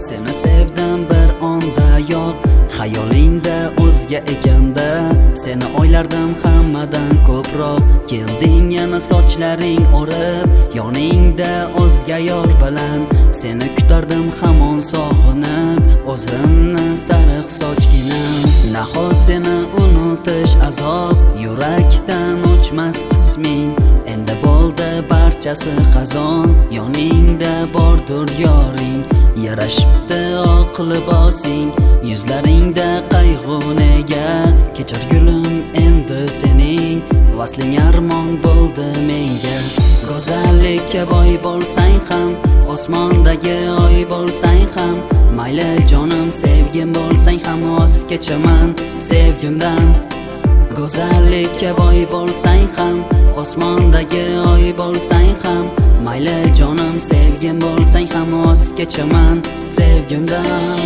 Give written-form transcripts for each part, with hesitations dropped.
Seni sevdim bir onda yo'q, xayolingda o'zga ekanda. Seni o'ylardim hammadan ko'proq, kelding yana sochlaring o'rib, yoningda o'zga yor bilan. Seni kutardim hamon sog'inib, o'zimni sariq sochginam. Nahot seni unutish azob, yurakdan o'chmas isming. Endi bo'ldi barchasi qazon, yoningda bordur yoring. Yarashibdi oq libosing, yuzlaringda qayg'u nega? Kechir gulim endi sening, vasling armon bo'ldi menga. Go'zallikka boy bo'lsang ham, osmondagi oy bo'lsang ham, mayli jonim sevgim bo'lsang ham voz kechaman sevgimdan. Go'zallikka boy bo'lsang ham, osmondagi oy bo'lsang ham, mayli jonim sevgim bo'lsang ham voz kechaman sevgimdan.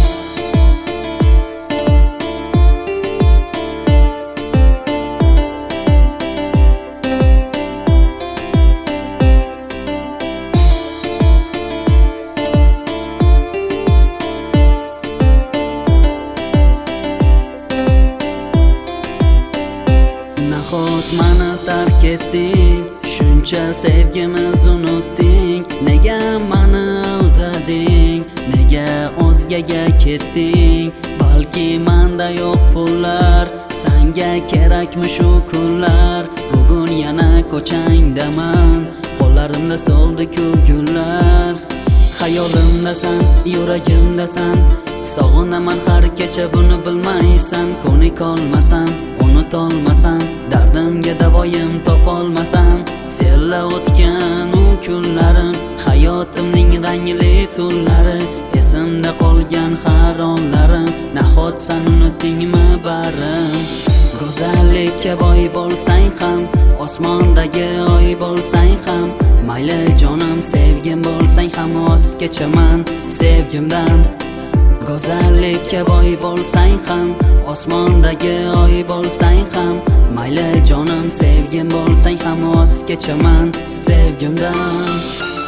Nahot meni tark etding, shuncha sevgimiz unutding. Nega meni aldading, nega o'zgaga ketding? Balki menda yo'q pullar, senga kerakmi shu kunlar? Bugun yana ko'changdaman, qo'llarimda so'ldi-ku gullar. Xayolimdasan, yuragimdasan, sog'inaman har kecha buni bilmaysan. Ko'nikolmasam, unutolmasam, dardimga davoyim topolmasam, senla o'tgan u kunlarim, hayotimning rangli tunlari, esimda qolgan har onlarim. Nahot sen unutdingmi barim? Go'zallikka boy bo'lsang ham, osmondagi oy bo'lsang ham, mayli jonim sevgim bo'lsang ham voz kechaman sevgimdan. Go'zallikka boy bo'lsang ham, osmondagi oy bo'lsang ham, mayli jonim sevgim bo'lsang ham voz kechaman sevgimdan.